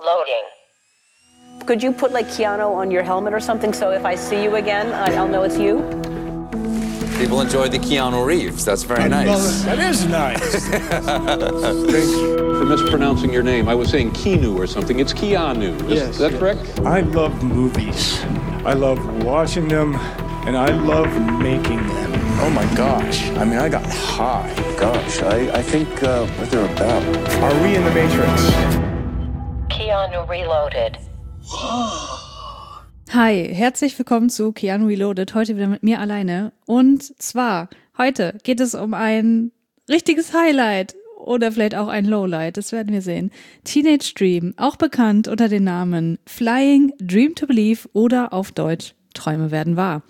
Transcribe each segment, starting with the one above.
Loading. Could you put like Keanu on your helmet or something so if I see you again, I'll know it's you? People enjoy the Keanu Reeves. That's very nice. That is nice. Thanks for mispronouncing your name. I was saying Keanu or something. It's Keanu. Is that correct? I love movies. I love watching them, and I love making them. Oh my gosh. I mean, I got high. Gosh, I think what they're about. Are we in the Matrix? Keanu Reloaded. Hi, herzlich willkommen zu Keanu Reloaded, heute wieder mit mir alleine. Und zwar, heute geht es um ein richtiges Highlight oder vielleicht auch ein Lowlight, das werden wir sehen. Teenage Dream, auch bekannt unter den Namen Flying, Dream to Believe oder auf Deutsch Träume werden wahr.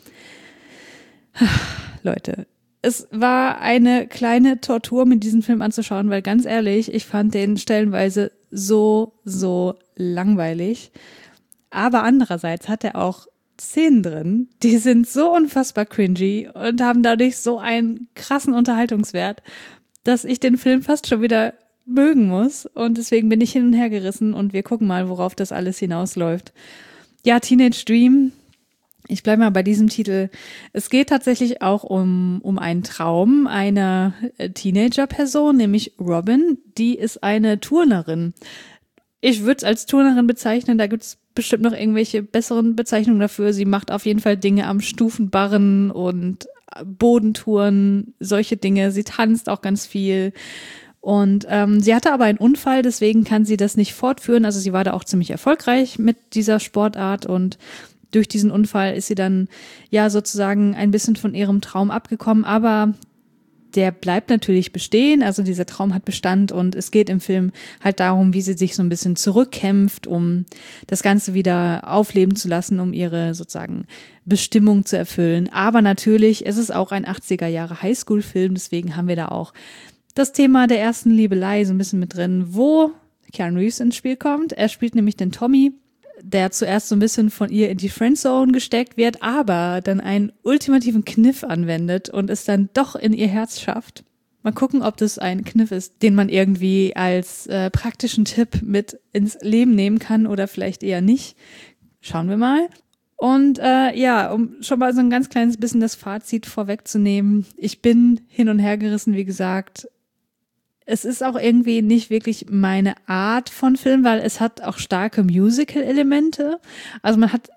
Leute, es war eine kleine Tortur, mir diesen Film anzuschauen, weil ganz ehrlich, ich fand den stellenweise so langweilig. Aber andererseits hat er auch Szenen drin, die sind so unfassbar cringy und haben dadurch so einen krassen Unterhaltungswert, dass ich den Film fast schon wieder mögen muss. Und deswegen bin ich hin und her gerissen und wir gucken mal, worauf das alles hinausläuft. Ja, Teenage Dream. Ich bleibe mal bei diesem Titel. Es geht tatsächlich auch um einen Traum einer Teenager-Person, nämlich Robin. Die ist eine Turnerin. Ich würde es als Turnerin bezeichnen, da gibt's bestimmt noch irgendwelche besseren Bezeichnungen dafür. Sie macht auf jeden Fall Dinge am Stufenbarren und Bodentouren, solche Dinge. Sie tanzt auch ganz viel. Und sie hatte aber einen Unfall, deswegen kann sie das nicht fortführen. Also sie war da auch ziemlich erfolgreich mit dieser Sportart und durch diesen Unfall ist sie dann ja sozusagen ein bisschen von ihrem Traum abgekommen, aber der bleibt natürlich bestehen, also dieser Traum hat Bestand und es geht im Film halt darum, wie sie sich so ein bisschen zurückkämpft, um das Ganze wieder aufleben zu lassen, um ihre sozusagen Bestimmung zu erfüllen. Aber natürlich ist es auch ein 80er Jahre Highschool-Film, deswegen haben wir da auch das Thema der ersten Liebelei so ein bisschen mit drin, wo Keanu Reeves ins Spiel kommt. Er spielt nämlich den Tommy, der zuerst so ein bisschen von ihr in die Friendzone gesteckt wird, aber dann einen ultimativen Kniff anwendet und es dann doch in ihr Herz schafft. Mal gucken, ob das ein Kniff ist, den man irgendwie als praktischen Tipp mit ins Leben nehmen kann oder vielleicht eher nicht. Schauen wir mal. Und ja, um schon mal so ein ganz kleines bisschen das Fazit vorwegzunehmen. Ich bin hin und her gerissen, wie gesagt. Es ist auch irgendwie nicht wirklich meine Art von Film, weil es hat auch starke Musical-Elemente. Also man hat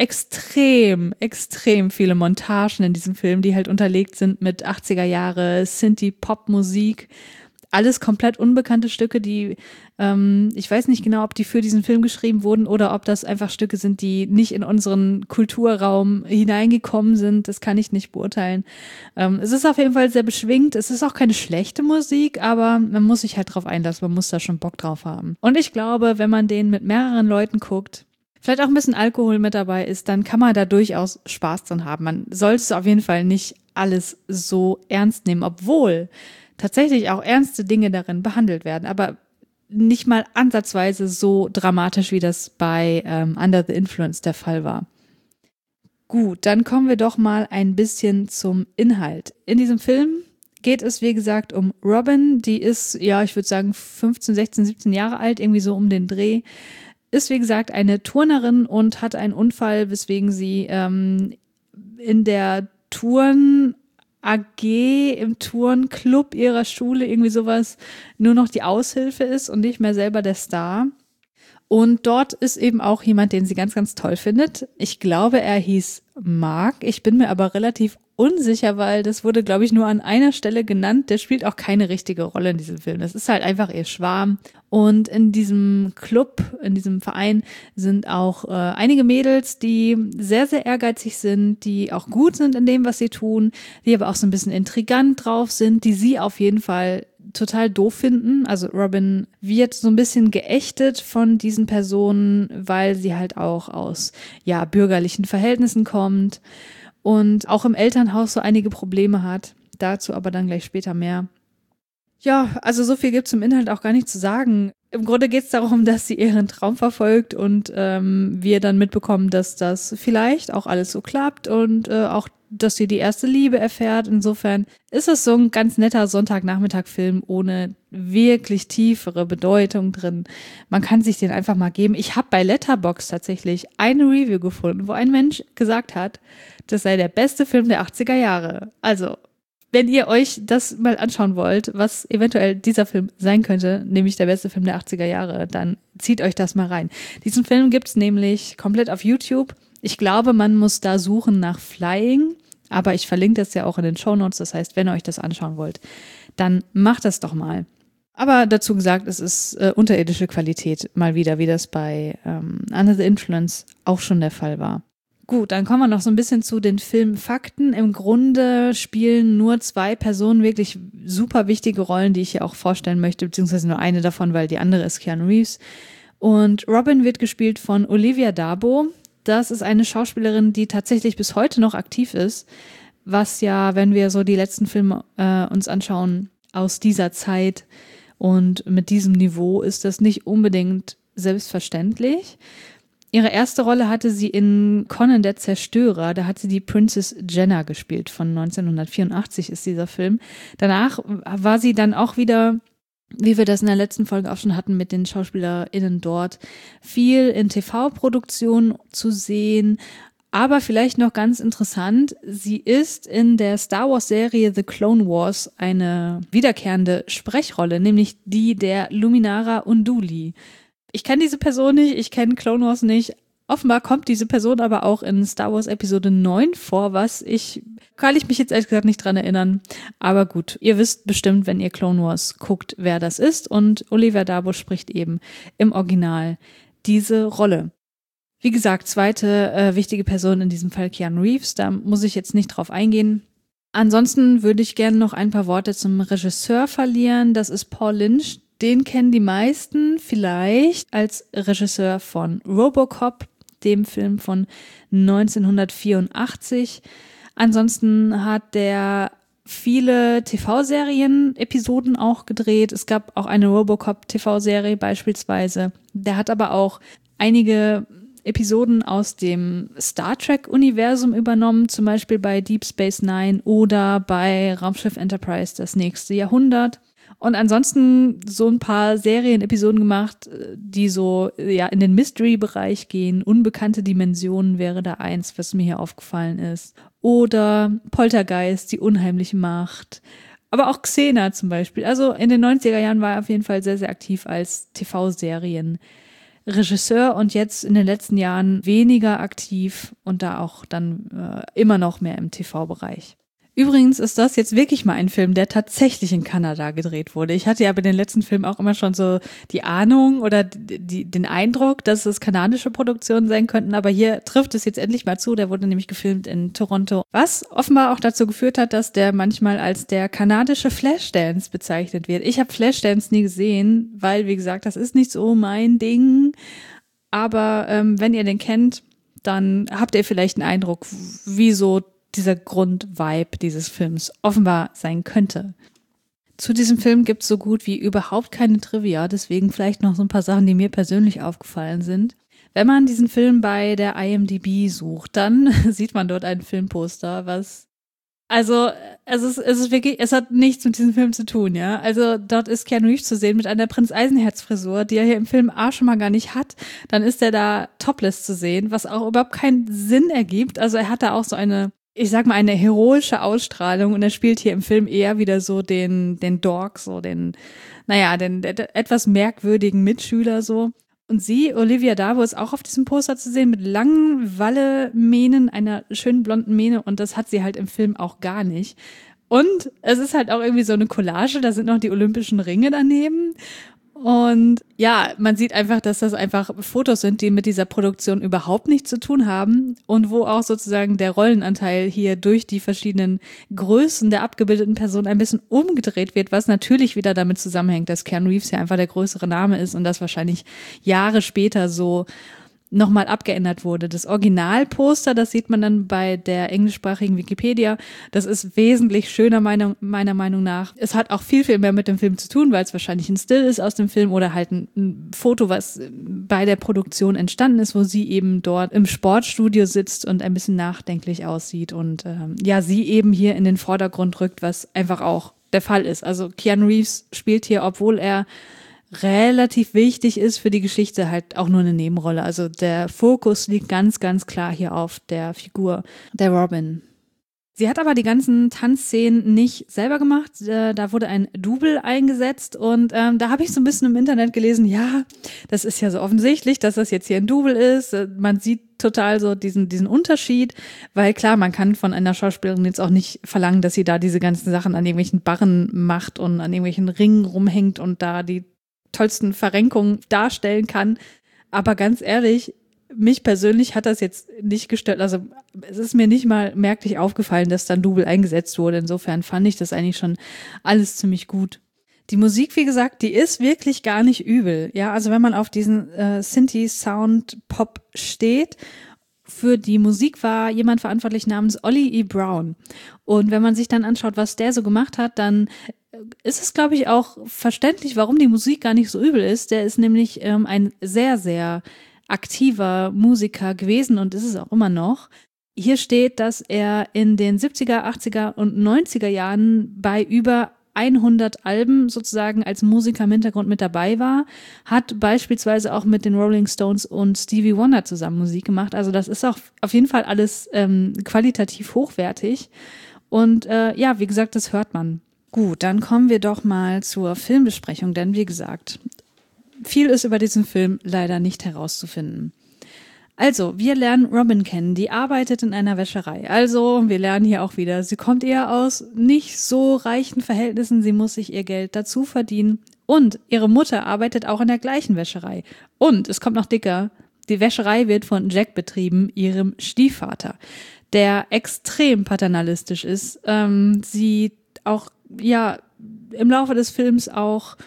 extrem viele Montagen in diesem Film, die halt unterlegt sind mit 80er Jahre Synthie-Pop-Musik. Alles komplett unbekannte Stücke, die, ich weiß nicht genau, ob die für diesen Film geschrieben wurden oder ob das einfach Stücke sind, die nicht in unseren Kulturraum hineingekommen sind. Das kann ich nicht beurteilen. Es ist auf jeden Fall sehr beschwingt. Es ist auch keine schlechte Musik, aber man muss sich halt drauf einlassen. Man muss da schon Bock drauf haben. Und ich glaube, wenn man den mit mehreren Leuten guckt, vielleicht auch ein bisschen Alkohol mit dabei ist, dann kann man da durchaus Spaß dran haben. Man sollte auf jeden Fall nicht alles so ernst nehmen, obwohl tatsächlich auch ernste Dinge darin behandelt werden, aber nicht mal ansatzweise so dramatisch, wie das bei Under the Influence der Fall war. Gut, dann kommen wir doch mal ein bisschen zum Inhalt. In diesem Film geht es, wie gesagt, um Robin, die ist, ja, ich würde sagen 15, 16, 17 Jahre alt, irgendwie so um den Dreh, ist, wie gesagt, eine Turnerin und hat einen Unfall, weswegen sie in der AG im Turnclub ihrer Schule, irgendwie sowas, nur noch die Aushilfe ist und nicht mehr selber der Star. Und dort ist eben auch jemand, den sie ganz toll findet. Ich glaube, er hieß Mark. Ich bin mir aber relativ unsicher, weil das wurde, glaube ich, nur an einer Stelle genannt. Der spielt auch keine richtige Rolle in diesem Film. Das ist halt einfach ihr Schwarm. Und in diesem Club, in diesem Verein sind auch einige Mädels, die sehr ehrgeizig sind, die auch gut sind in dem, was sie tun, die aber auch so ein bisschen intrigant drauf sind, die sie auf jeden Fall total doof finden. Also Robin wird so ein bisschen geächtet von diesen Personen, weil sie halt auch aus, ja, bürgerlichen Verhältnissen kommt und auch im Elternhaus so einige Probleme hat. Dazu aber dann gleich später mehr. Ja, also so viel gibt's im Inhalt auch gar nicht zu sagen. Im Grunde geht's darum, dass sie ihren Traum verfolgt und wir dann mitbekommen, dass das vielleicht auch alles so klappt und auch dass sie die erste Liebe erfährt. Insofern ist es so ein ganz netter Sonntagnachmittag-Film ohne wirklich tiefere Bedeutung drin. Man kann sich den einfach mal geben. Ich habe bei Letterboxd tatsächlich eine Review gefunden, wo ein Mensch gesagt hat, das sei der beste Film der 80er Jahre. Also, wenn ihr euch das mal anschauen wollt, was eventuell dieser Film sein könnte, nämlich der beste Film der 80er Jahre, dann zieht euch das mal rein. Diesen Film gibt's nämlich komplett auf YouTube. Ich glaube, man muss da suchen nach Flying, aber ich verlinke das ja auch in den Shownotes. Das heißt, wenn ihr euch das anschauen wollt, dann macht das doch mal. Aber dazu gesagt, es ist unterirdische Qualität mal wieder, wie das bei Under the Influence auch schon der Fall war. Gut, dann kommen wir noch so ein bisschen zu den Filmfakten. Im Grunde spielen nur 2 Personen wirklich super wichtige Rollen, die ich hier auch vorstellen möchte, beziehungsweise nur eine davon, weil die andere ist Keanu Reeves. Und Robin wird gespielt von Olivia d'Abo. Das ist eine Schauspielerin, die tatsächlich bis heute noch aktiv ist, was ja, wenn wir so die letzten Filme uns anschauen aus dieser Zeit und mit diesem Niveau, ist das nicht unbedingt selbstverständlich. Ihre erste Rolle hatte sie in Conan der Zerstörer, da hat sie die Princess Jenna gespielt, von 1984 ist dieser Film. Danach war sie dann auch wieder, wie wir das in der letzten Folge auch schon hatten mit den SchauspielerInnen dort, viel in TV-Produktionen zu sehen. Aber vielleicht noch ganz interessant, sie ist in der Star Wars-Serie The Clone Wars eine wiederkehrende Sprechrolle, nämlich die der Luminara Unduli. Ich kenne diese Person nicht, ich kenne Clone Wars nicht. Offenbar kommt diese Person aber auch in Star Wars Episode 9 vor, kann ich mich jetzt ehrlich gesagt nicht dran erinnern. Aber gut, ihr wisst bestimmt, wenn ihr Clone Wars guckt, wer das ist. Und Olivia d'Abo spricht eben im Original diese Rolle. Wie gesagt, zweite wichtige Person in diesem Fall Keanu Reeves, da muss ich jetzt nicht drauf eingehen. Ansonsten würde ich gerne noch ein paar Worte zum Regisseur verlieren. Das ist Paul Lynch. Den kennen die meisten vielleicht als Regisseur von Robocop, dem Film von 1984. Ansonsten hat der viele TV-Serien-Episoden auch gedreht. Es gab auch eine Robocop-TV-Serie beispielsweise. Der hat aber auch einige Episoden aus dem Star Trek-Universum übernommen, zum Beispiel bei Deep Space Nine oder bei Raumschiff Enterprise, das nächste Jahrhundert. Und ansonsten so ein paar Serienepisoden gemacht, die so ja in den Mystery-Bereich gehen. Unbekannte Dimensionen wäre da eins, was mir hier aufgefallen ist. Oder Poltergeist, die unheimliche Macht. Aber auch Xena zum Beispiel. Also in den 90er Jahren war er auf jeden Fall sehr, sehr aktiv als TV-Serien-Regisseur und jetzt in den letzten Jahren weniger aktiv und da auch dann immer noch mehr im TV-Bereich. Übrigens ist das jetzt wirklich mal ein Film, der tatsächlich in Kanada gedreht wurde. Ich hatte ja bei den letzten Filmen auch immer schon so die Ahnung oder den Eindruck, dass es kanadische Produktionen sein könnten, aber hier trifft es jetzt endlich mal zu. Der wurde nämlich gefilmt in Toronto, was offenbar auch dazu geführt hat, dass der manchmal als der kanadische Flashdance bezeichnet wird. Ich habe Flashdance nie gesehen, weil, wie gesagt, das ist nicht so mein Ding. Aber wenn ihr den kennt, dann habt ihr vielleicht einen Eindruck, wie so dieser Grundvibe dieses Films offenbar sein könnte. Zu diesem Film gibt es so gut wie überhaupt keine Trivia, deswegen vielleicht noch so ein paar Sachen, die mir persönlich aufgefallen sind. Wenn man diesen Film bei der IMDb sucht, dann sieht man dort ein Filmposter, es ist wirklich, es hat nichts mit diesem Film zu tun, ja. Also dort ist Keanu Reeves zu sehen mit einer Prinz Eisenherz-Frisur, die er hier im Film A schon mal gar nicht hat. Dann ist er da topless zu sehen, was auch überhaupt keinen Sinn ergibt. Also er hat da auch so eine heroische Ausstrahlung und er spielt hier im Film eher wieder so den Dork, so den etwas merkwürdigen Mitschüler so. Und sie, Olivia d'Abo, ist auch auf diesem Poster zu sehen mit langen Walle-Mähnen, einer schönen blonden Mähne und das hat sie halt im Film auch gar nicht. Und es ist halt auch irgendwie so eine Collage, da sind noch die Olympischen Ringe daneben. Und ja, man sieht einfach, dass das einfach Fotos sind, die mit dieser Produktion überhaupt nichts zu tun haben und wo auch sozusagen der Rollenanteil hier durch die verschiedenen Größen der abgebildeten Person ein bisschen umgedreht wird, was natürlich wieder damit zusammenhängt, dass Keanu Reeves ja einfach der größere Name ist und das wahrscheinlich Jahre später so nochmal abgeändert wurde. Das Originalposter, das sieht man dann bei der englischsprachigen Wikipedia, das ist wesentlich schöner meiner Meinung nach. Es hat auch viel, viel mehr mit dem Film zu tun, weil es wahrscheinlich ein Still ist aus dem Film oder halt ein Foto, was bei der Produktion entstanden ist, wo sie eben dort im Sportstudio sitzt und ein bisschen nachdenklich aussieht und sie eben hier in den Vordergrund rückt, was einfach auch der Fall ist. Also Keanu Reeves spielt hier, obwohl er relativ wichtig ist für die Geschichte, halt auch nur eine Nebenrolle. Also der Fokus liegt ganz, ganz klar hier auf der Figur der Robin. Sie hat aber die ganzen Tanzszenen nicht selber gemacht. Da wurde ein Double eingesetzt und da habe ich so ein bisschen im Internet gelesen, ja, das ist ja so offensichtlich, dass das jetzt hier ein Double ist. Man sieht total so diesen Unterschied, weil klar, man kann von einer Schauspielerin jetzt auch nicht verlangen, dass sie da diese ganzen Sachen an irgendwelchen Barren macht und an irgendwelchen Ringen rumhängt und da die tollsten Verrenkungen darstellen kann. Aber ganz ehrlich, mich persönlich hat das jetzt nicht gestört. Also es ist mir nicht mal merklich aufgefallen, dass dann Double eingesetzt wurde. Insofern fand ich das eigentlich schon alles ziemlich gut. Die Musik, wie gesagt, die ist wirklich gar nicht übel. Ja, also wenn man auf diesen Synthi-Sound-Pop steht, für die Musik war jemand verantwortlich namens Ollie E. Brown. Und wenn man sich dann anschaut, was der so gemacht hat, dann ist es, glaube ich, auch verständlich, warum die Musik gar nicht so übel ist. Der ist nämlich ein sehr, sehr aktiver Musiker gewesen und ist es auch immer noch. Hier steht, dass er in den 70er, 80er und 90er Jahren bei über 100 Alben sozusagen als Musiker im Hintergrund mit dabei war, hat beispielsweise auch mit den Rolling Stones und Stevie Wonder zusammen Musik gemacht. Also das ist auch auf jeden Fall alles qualitativ hochwertig. Und wie gesagt, das hört man. Gut, dann kommen wir doch mal zur Filmbesprechung, denn wie gesagt, viel ist über diesen Film leider nicht herauszufinden. Also, wir lernen Robin kennen, die arbeitet in einer Wäscherei. Also, wir lernen hier auch wieder, sie kommt eher aus nicht so reichen Verhältnissen, sie muss sich ihr Geld dazu verdienen. Und ihre Mutter arbeitet auch in der gleichen Wäscherei. Und, es kommt noch dicker, die Wäscherei wird von Jack betrieben, ihrem Stiefvater, der extrem paternalistisch ist. Sie auch, im Laufe des Films auch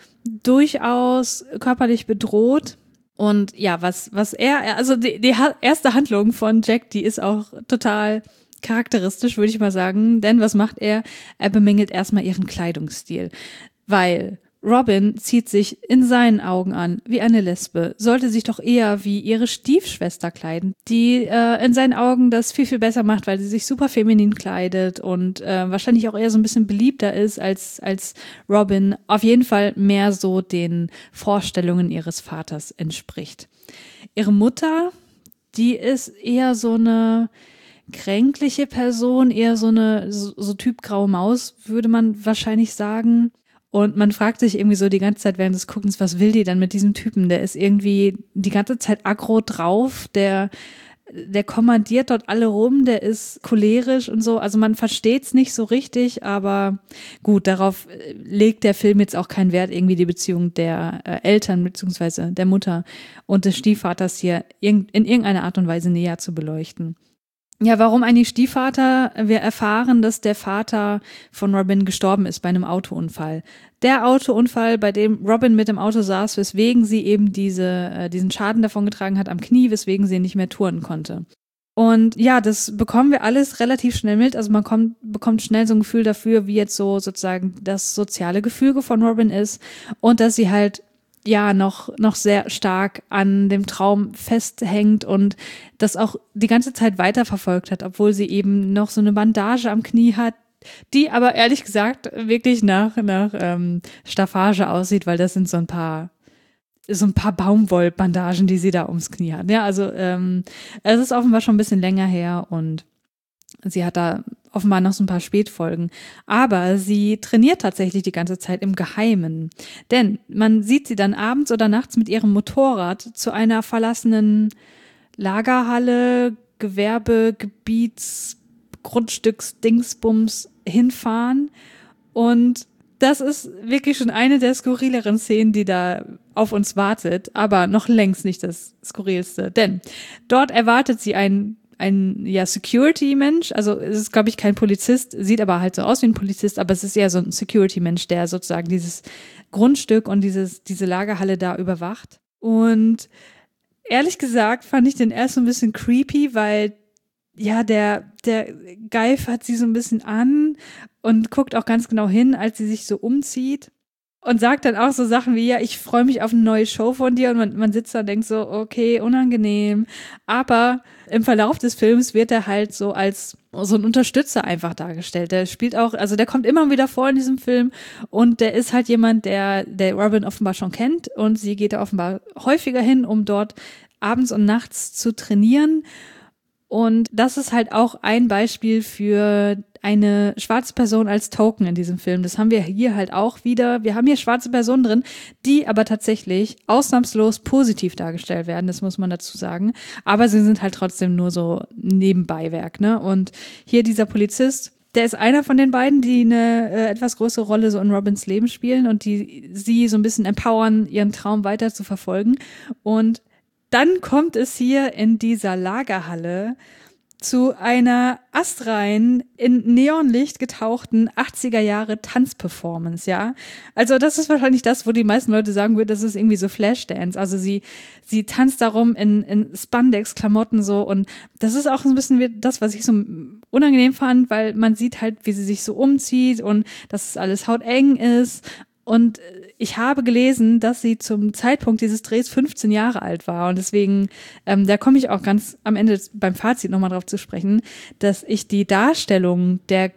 durchaus körperlich bedroht. Und ja, was er, also die erste Handlung von Jack, die ist auch total charakteristisch, würde ich mal sagen. Denn was macht er? Er bemängelt erstmal ihren Kleidungsstil. Weil Robin zieht sich in seinen Augen an wie eine Lesbe, sollte sich doch eher wie ihre Stiefschwester kleiden, die in seinen Augen das viel, viel besser macht, weil sie sich super feminin kleidet und wahrscheinlich auch eher so ein bisschen beliebter ist als Robin, auf jeden Fall mehr so den Vorstellungen ihres Vaters entspricht. Ihre Mutter, die ist eher so eine kränkliche Person, eher so Typ graue Maus, würde man wahrscheinlich sagen. Und man fragt sich irgendwie so die ganze Zeit während des Guckens, was will die dann mit diesem Typen? Der ist irgendwie die ganze Zeit aggro drauf, der kommandiert dort alle rum, der ist cholerisch und so. Also man versteht's nicht so richtig, aber gut, darauf legt der Film jetzt auch keinen Wert, irgendwie die Beziehung der Eltern bzw. der Mutter und des Stiefvaters hier in irgendeiner Art und Weise näher zu beleuchten. Ja, warum eigentlich Stiefvater? Wir erfahren, dass der Vater von Robin gestorben ist bei einem Autounfall. Der Autounfall, bei dem Robin mit dem Auto saß, weswegen sie eben diesen Schaden davongetragen hat am Knie, weswegen sie nicht mehr touren konnte. Und ja, das bekommen wir alles relativ schnell mit. Also man bekommt schnell so ein Gefühl dafür, wie jetzt so sozusagen das soziale Gefüge von Robin ist und dass sie halt noch sehr stark an dem Traum festhängt und das auch die ganze Zeit weiterverfolgt hat, obwohl sie eben noch so eine Bandage am Knie hat, die aber ehrlich gesagt wirklich nach Staffage aussieht, weil das sind so ein paar Baumwollbandagen, die sie da ums Knie hat. Ja, also es ist offenbar schon ein bisschen länger her und sie hat da offenbar noch so ein paar Spätfolgen. Aber sie trainiert tatsächlich die ganze Zeit im Geheimen. Denn man sieht sie dann abends oder nachts mit ihrem Motorrad zu einer verlassenen Lagerhalle, Gewerbegebiets, Grundstücks, Dingsbums hinfahren. Und das ist wirklich schon eine der skurrileren Szenen, die da auf uns wartet. Aber noch längst nicht das Skurrilste. Denn dort erwartet sie ein Security-Mensch, also es ist, glaube ich, kein Polizist, sieht aber halt so aus wie ein Polizist, aber es ist eher so ein Security-Mensch, der sozusagen dieses Grundstück und diese Lagerhalle da überwacht. Und ehrlich gesagt fand ich den erst so ein bisschen creepy, weil ja, der Guy hat sie so ein bisschen an und guckt auch ganz genau hin, als sie sich so umzieht. Und sagt dann auch so Sachen wie, ja, ich freue mich auf eine neue Show von dir. Und man sitzt da und denkt so, okay, unangenehm. Aber im Verlauf des Films wird er halt so als so ein Unterstützer einfach dargestellt. Der spielt auch, also der kommt immer wieder vor in diesem Film. Und der ist halt jemand, der Robin offenbar schon kennt. Und sie geht da offenbar häufiger hin, um dort abends und nachts zu trainieren. Und das ist halt auch ein Beispiel für eine schwarze Person als Token in diesem Film. Das haben wir hier halt auch wieder. Wir haben hier schwarze Personen drin, die aber tatsächlich ausnahmslos positiv dargestellt werden, das muss man dazu sagen. Aber sie sind halt trotzdem nur so Nebenbeiwerk, ne? Und hier dieser Polizist, der ist einer von den beiden, die eine etwas größere Rolle so in Robins Leben spielen und die sie so ein bisschen empowern, ihren Traum weiter zu verfolgen. Und dann kommt es hier in dieser Lagerhalle zu einer astrein in Neonlicht getauchten 80er Jahre Tanzperformance, ja. Also das ist wahrscheinlich das, wo die meisten Leute sagen würden, das ist irgendwie so Flashdance. Also sie tanzt darum in Spandex-Klamotten so und das ist auch so ein bisschen wie das, was ich so unangenehm fand, weil man sieht halt, wie sie sich so umzieht und dass es alles hauteng ist. Und ich habe gelesen, dass sie zum Zeitpunkt dieses Drehs 15 Jahre alt war. Und deswegen, da komme ich auch ganz am Ende beim Fazit nochmal drauf zu sprechen, dass ich die Darstellung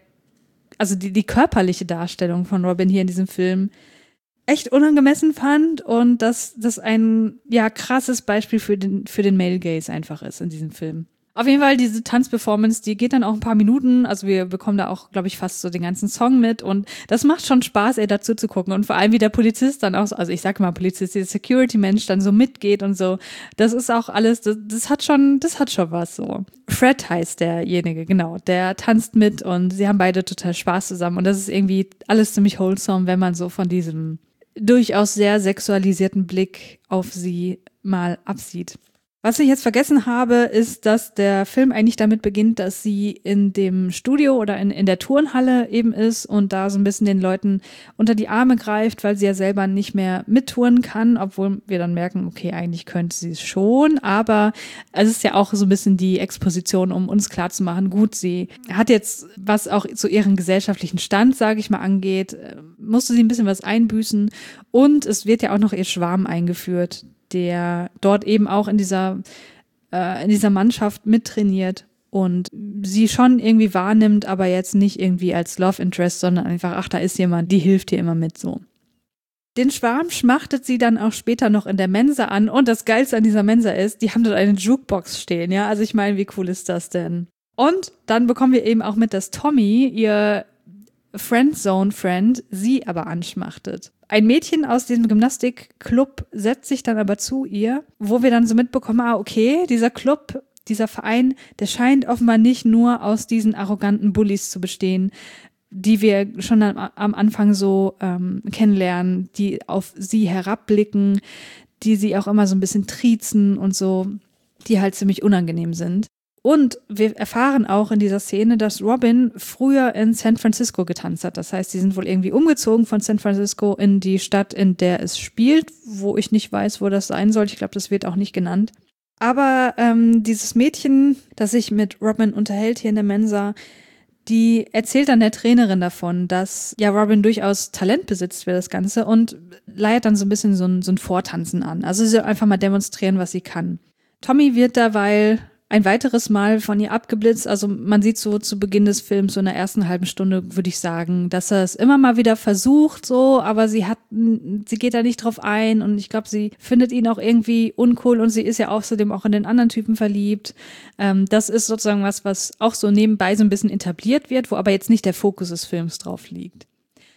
die körperliche Darstellung von Robin hier in diesem Film echt unangemessen fand und dass das ein, ja, krasses Beispiel für den Male Gaze einfach ist in diesem Film. Auf jeden Fall, diese Tanzperformance, die geht dann auch ein paar Minuten, also wir bekommen da auch, glaube ich, fast so den ganzen Song mit und das macht schon Spaß, dazu zu gucken und vor allem, wie der Polizist dann auch, also ich sag mal Polizist, der Security-Mensch dann so mitgeht und so, das ist auch alles, das hat schon was so. Fred heißt derjenige, genau, der tanzt mit und sie haben beide total Spaß zusammen und das ist irgendwie alles ziemlich wholesome, wenn man so von diesem durchaus sehr sexualisierten Blick auf sie mal absieht. Was ich jetzt vergessen habe, ist, dass der Film eigentlich damit beginnt, dass sie in dem Studio oder in der Turnhalle eben ist und da so ein bisschen den Leuten unter die Arme greift, weil sie ja selber nicht mehr mittouren kann, obwohl wir dann merken, okay, eigentlich könnte sie es schon, aber es ist ja auch so ein bisschen die Exposition, um uns klarzumachen, gut, sie hat jetzt, was auch zu ihrem gesellschaftlichen Stand, sage ich mal, angeht, musste sie ein bisschen was einbüßen und es wird ja auch noch ihr Schwarm eingeführt, der dort eben auch in dieser Mannschaft mittrainiert und sie schon irgendwie wahrnimmt, aber jetzt nicht irgendwie als Love Interest, sondern einfach, ach, da ist jemand, die hilft dir immer mit so. Den Schwarm schmachtet sie dann auch später noch in der Mensa an und das Geilste an dieser Mensa ist, die haben dort eine Jukebox stehen, ja, also ich meine, wie cool ist das denn? Und dann bekommen wir eben auch mit, dass Tommy, ihr Friendzone-Friend, sie aber anschmachtet. Ein Mädchen aus diesem Gymnastikclub setzt sich dann aber zu ihr, wo wir dann so mitbekommen, okay, dieser Club, dieser Verein, der scheint offenbar nicht nur aus diesen arroganten Bullies zu bestehen, die wir schon am Anfang so kennenlernen, die auf sie herabblicken, die sie auch immer so ein bisschen triezen und so, die halt ziemlich unangenehm sind. Und wir erfahren auch in dieser Szene, dass Robin früher in San Francisco getanzt hat. Das heißt, sie sind wohl irgendwie umgezogen von San Francisco in die Stadt, in der es spielt, wo ich nicht weiß, wo das sein soll. Ich glaube, das wird auch nicht genannt. Aber dieses Mädchen, das sich mit Robin unterhält hier in der Mensa, die erzählt dann der Trainerin davon, dass ja Robin durchaus Talent besitzt für das Ganze und leiert dann so ein bisschen so ein Vortanzen an. Also sie soll einfach mal demonstrieren, was sie kann. Tommy wird derweil ein weiteres Mal von ihr abgeblitzt. Also man sieht so zu Beginn des Films, so in der ersten halben Stunde, würde ich sagen, dass er es immer mal wieder versucht, so, aber sie geht da nicht drauf ein und ich glaube, sie findet ihn auch irgendwie uncool und sie ist ja außerdem auch in den anderen Typen verliebt. Das ist sozusagen was auch so nebenbei so ein bisschen etabliert wird, wo aber jetzt nicht der Fokus des Films drauf liegt.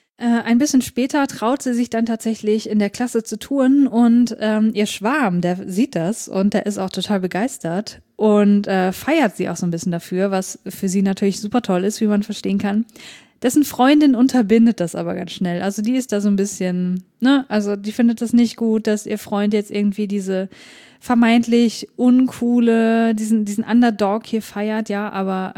Ein bisschen später traut sie sich dann tatsächlich in der Klasse zu touren und ihr Schwarm, der sieht das und der ist auch total begeistert und feiert sie auch so ein bisschen dafür, was für sie natürlich super toll ist, wie man verstehen kann. Dessen Freundin unterbindet das aber ganz schnell. Also die ist da so ein bisschen, also die findet das nicht gut, dass ihr Freund jetzt irgendwie diese vermeintlich uncoole, diesen Underdog hier feiert, ja, aber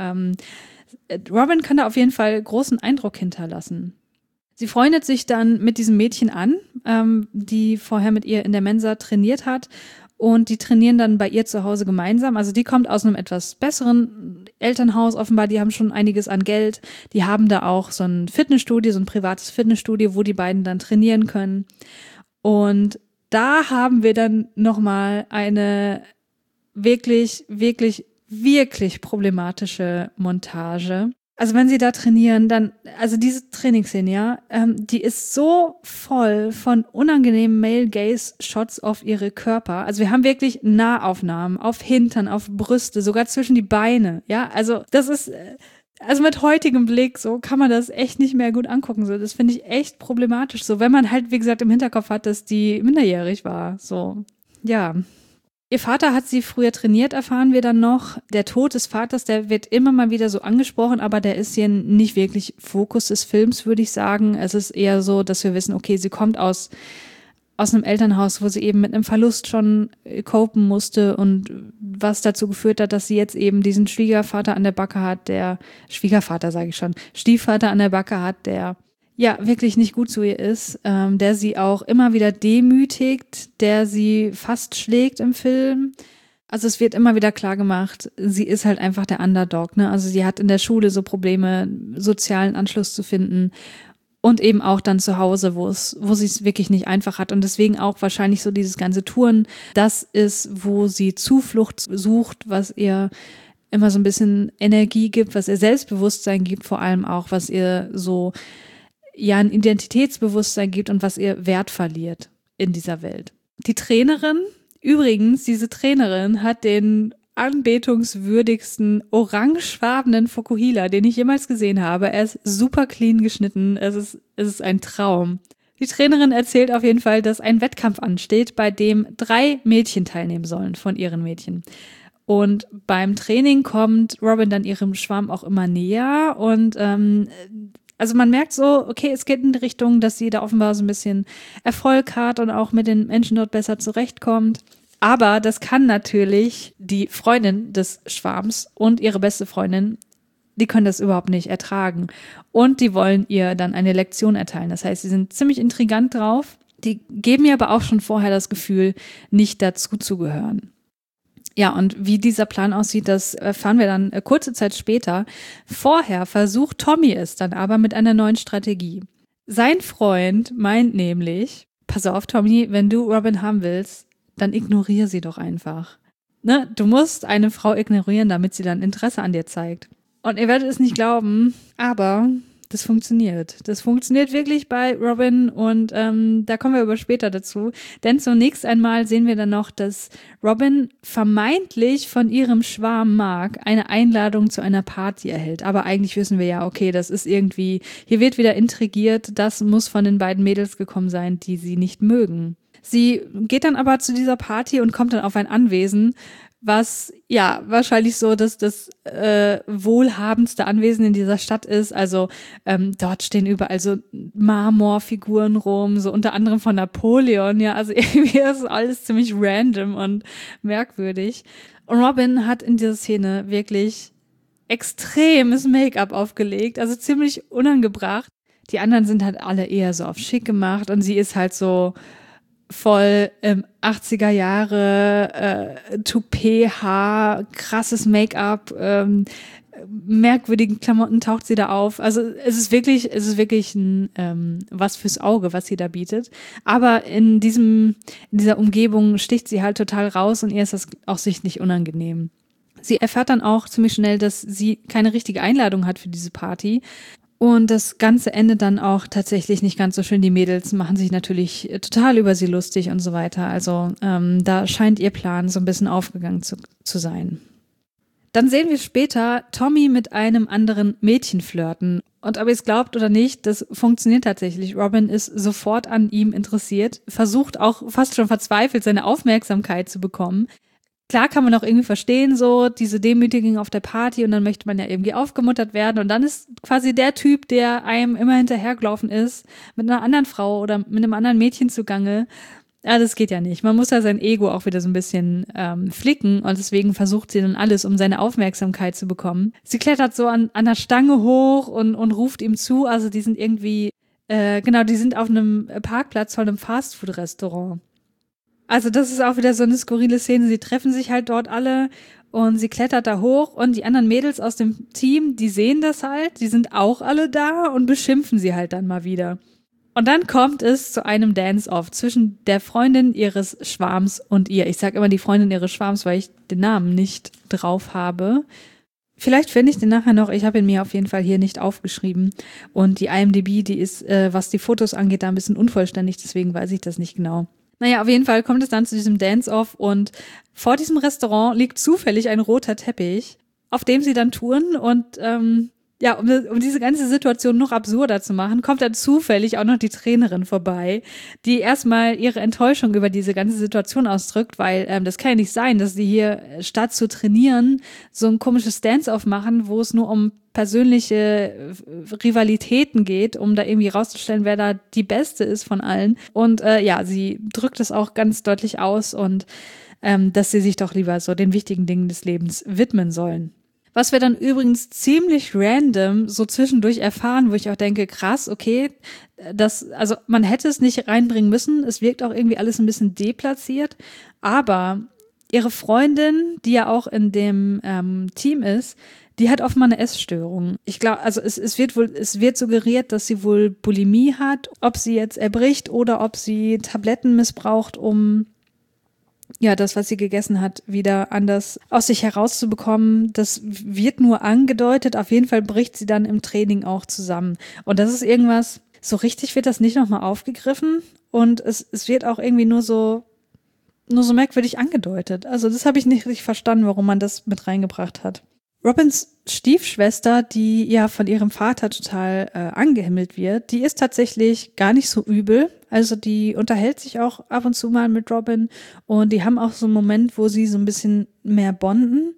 Robin kann da auf jeden Fall großen Eindruck hinterlassen. Sie freundet sich dann mit diesem Mädchen an, die vorher mit ihr in der Mensa trainiert hat und die trainieren dann bei ihr zu Hause gemeinsam. Also die kommt aus einem etwas besseren Elternhaus offenbar, die haben schon einiges an Geld. Die haben da auch so ein Fitnessstudio, so ein privates Fitnessstudio, wo die beiden dann trainieren können. Und da haben wir dann nochmal eine wirklich, wirklich, wirklich problematische Montage. Also wenn sie da trainieren, dann, also diese Trainingsszene, ja, die ist so voll von unangenehmen Male-Gaze-Shots auf ihre Körper. Also wir haben wirklich Nahaufnahmen auf Hintern, auf Brüste, sogar zwischen die Beine, ja. Also das ist, also mit heutigem Blick, so kann man das echt nicht mehr gut angucken. So, das finde ich echt problematisch. So, wenn man halt, wie gesagt, im Hinterkopf hat, dass die minderjährig war. So, ja. Ihr Vater hat sie früher trainiert, erfahren wir dann noch. Der Tod des Vaters, der wird immer mal wieder so angesprochen, aber der ist hier nicht wirklich Fokus des Films, würde ich sagen. Es ist eher so, dass wir wissen, okay, sie kommt aus einem Elternhaus, wo sie eben mit einem Verlust schon copen musste und was dazu geführt hat, dass sie jetzt eben diesen Stiefvater an der Backe hat, der ja wirklich nicht gut zu ihr ist, der sie auch immer wieder demütigt, der sie fast schlägt im Film. Also es wird immer wieder klar gemacht, sie ist halt einfach der Underdog, ne? Also sie hat in der Schule so Probleme, sozialen Anschluss zu finden und eben auch dann zu Hause, wo sie es wirklich nicht einfach hat und deswegen auch wahrscheinlich so dieses ganze Touren, das ist, wo sie Zuflucht sucht, was ihr immer so ein bisschen Energie gibt, was ihr Selbstbewusstsein gibt, vor allem auch, was ihr so ja ein Identitätsbewusstsein gibt und was ihr Wert verliert in dieser Welt. Die Trainerin, übrigens, diese Trainerin hat den anbetungswürdigsten orangefarbenen Fukuhila, den ich jemals gesehen habe. Er ist super clean geschnitten, es ist ein Traum. Die Trainerin erzählt auf jeden Fall, dass ein Wettkampf ansteht, bei dem 3 Mädchen teilnehmen sollen von ihren Mädchen. Und beim Training kommt Robin dann ihrem Schwarm auch immer näher und also man merkt so, okay, es geht in die Richtung, dass sie da offenbar so ein bisschen Erfolg hat und auch mit den Menschen dort besser zurechtkommt. Aber das kann natürlich die Freundin des Schwarms und ihre beste Freundin, die können das überhaupt nicht ertragen. Und die wollen ihr dann eine Lektion erteilen. Das heißt, sie sind ziemlich intrigant drauf. Die geben ihr aber auch schon vorher das Gefühl, nicht dazu zu gehören. Ja, und wie dieser Plan aussieht, das erfahren wir dann kurze Zeit später. Vorher versucht Tommy es dann aber mit einer neuen Strategie. Sein Freund meint nämlich, pass auf Tommy, wenn du Robin haben willst, dann ignoriere sie doch einfach. Ne? Du musst eine Frau ignorieren, damit sie dann Interesse an dir zeigt. Und ihr werdet es nicht glauben, aber das funktioniert. Das funktioniert wirklich bei Robin und da kommen wir aber später dazu. Denn zunächst einmal sehen wir dann noch, dass Robin vermeintlich von ihrem Schwarm Mark eine Einladung zu einer Party erhält. Aber eigentlich wissen wir ja, okay, das ist irgendwie, hier wird wieder intrigiert, das muss von den beiden Mädels gekommen sein, die sie nicht mögen. Sie geht dann aber zu dieser Party und kommt dann auf ein Anwesen, was ja wahrscheinlich so das wohlhabendste Anwesen in dieser Stadt ist. Also dort stehen überall so Marmorfiguren rum, so unter anderem von Napoleon. Ja, also irgendwie ist alles ziemlich random und merkwürdig. Und Robin hat in dieser Szene wirklich extremes Make-up aufgelegt, also ziemlich unangebracht. Die anderen sind halt alle eher so auf schick gemacht und sie ist halt so voll 80er Jahre, Toupet-Haar, krasses Make-up, merkwürdigen Klamotten taucht sie da auf. Also es ist wirklich ein was fürs Auge, was sie da bietet. Aber in dieser Umgebung sticht sie halt total raus und ihr ist das auch sichtlich unangenehm. Sie erfährt dann auch ziemlich schnell, dass sie keine richtige Einladung hat für diese Party. Und das Ganze endet dann auch tatsächlich nicht ganz so schön. Die Mädels machen sich natürlich total über sie lustig und so weiter. Also da scheint ihr Plan so ein bisschen aufgegangen zu sein. Dann sehen wir später Tommy mit einem anderen Mädchen flirten. Und ob ihr es glaubt oder nicht, das funktioniert tatsächlich. Robin ist sofort an ihm interessiert, versucht auch fast schon verzweifelt, seine Aufmerksamkeit zu bekommen. Klar kann man auch irgendwie verstehen, so diese Demütigung auf der Party und dann möchte man ja irgendwie aufgemuntert werden und dann ist quasi der Typ, der einem immer hinterhergelaufen ist, mit einer anderen Frau oder mit einem anderen Mädchen zugange. Ja, das geht ja nicht. Man muss ja sein Ego auch wieder so ein bisschen flicken und deswegen versucht sie dann alles, um seine Aufmerksamkeit zu bekommen. Sie klettert so an der Stange hoch und ruft ihm zu, also die sind irgendwie, die sind auf einem Parkplatz von einem Fastfood-Restaurant. Also das ist auch wieder so eine skurrile Szene. Sie treffen sich halt dort alle und sie klettert da hoch und die anderen Mädels aus dem Team, die sehen das halt, die sind auch alle da und beschimpfen sie halt dann mal wieder. Und dann kommt es zu einem Dance-Off zwischen der Freundin ihres Schwarms und ihr. Ich sage immer die Freundin ihres Schwarms, weil ich den Namen nicht drauf habe. Vielleicht finde ich den nachher noch. Ich habe ihn mir auf jeden Fall hier nicht aufgeschrieben. Und die IMDb, die ist, was die Fotos angeht, da ein bisschen unvollständig. Deswegen weiß ich das nicht genau. Naja, auf jeden Fall kommt es dann zu diesem Dance-Off und vor diesem Restaurant liegt zufällig ein roter Teppich, auf dem sie dann touren und ja, um diese ganze Situation noch absurder zu machen, kommt dann zufällig auch noch die Trainerin vorbei, die erstmal ihre Enttäuschung über diese ganze Situation ausdrückt, weil das kann ja nicht sein, dass die hier statt zu trainieren so ein komisches Dance-Off machen, wo es nur um persönliche Rivalitäten geht, um da irgendwie rauszustellen, wer da die Beste ist von allen. Und ja, sie drückt es auch ganz deutlich aus und dass sie sich doch lieber so den wichtigen Dingen des Lebens widmen sollen. Was wir dann übrigens ziemlich random so zwischendurch erfahren, wo ich auch denke, krass, okay, also man hätte es nicht reinbringen müssen, es wirkt auch irgendwie alles ein bisschen deplatziert, aber ihre Freundin, die ja auch in dem Team ist, die hat offenbar eine Essstörung. Ich glaube, also es wird suggeriert, dass sie wohl Bulimie hat, ob sie jetzt erbricht oder ob sie Tabletten missbraucht, um ja, das, was sie gegessen hat, wieder anders aus sich herauszubekommen. Das wird nur angedeutet. Auf jeden Fall bricht sie dann im Training auch zusammen. Und das ist irgendwas, so richtig wird das nicht nochmal aufgegriffen. Und es wird auch irgendwie nur so merkwürdig angedeutet. Also das habe ich nicht richtig verstanden, warum man das mit reingebracht hat. Robins Stiefschwester, die ja von ihrem Vater total angehimmelt wird, die ist tatsächlich gar nicht so übel. Also die unterhält sich auch ab und zu mal mit Robin und die haben auch so einen Moment, wo sie so ein bisschen mehr bonden.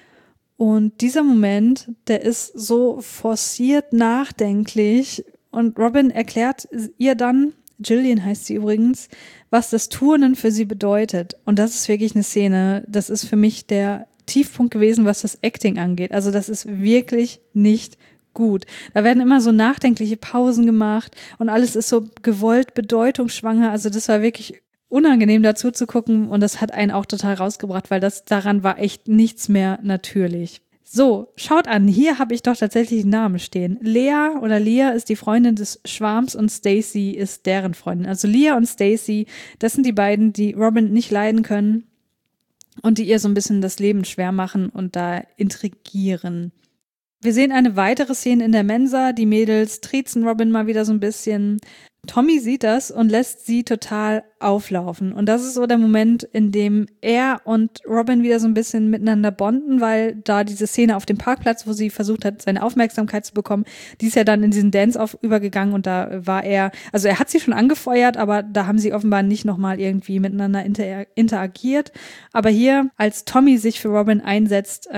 Und dieser Moment, der ist so forciert nachdenklich und Robin erklärt ihr dann, Gillian heißt sie übrigens, was das Turnen für sie bedeutet. Und das ist wirklich eine Szene, das ist für mich der Tiefpunkt gewesen, was das Acting angeht. Also das ist wirklich nicht gut. Da werden immer so nachdenkliche Pausen gemacht und alles ist so gewollt bedeutungsschwanger. Also das war wirklich unangenehm dazu zu gucken und das hat einen auch total rausgebracht, weil daran war echt nichts mehr natürlich. So, schaut an, hier habe ich doch tatsächlich den Namen stehen. Leah ist die Freundin des Schwarms und Stacy ist deren Freundin. Also Leah und Stacy, das sind die beiden, die Robin nicht leiden können und die ihr so ein bisschen das Leben schwer machen und da intrigieren. Wir sehen eine weitere Szene in der Mensa. Die Mädels triezen Robin mal wieder so ein bisschen. Tommy sieht das und lässt sie total auflaufen. Und das ist so der Moment, in dem er und Robin wieder so ein bisschen miteinander bonden, weil da diese Szene auf dem Parkplatz, wo sie versucht hat, seine Aufmerksamkeit zu bekommen, die ist ja dann in diesen Dance-Off übergegangen und da war er hat sie schon angefeuert, aber da haben sie offenbar nicht nochmal irgendwie miteinander interagiert. Aber hier, als Tommy sich für Robin einsetzt,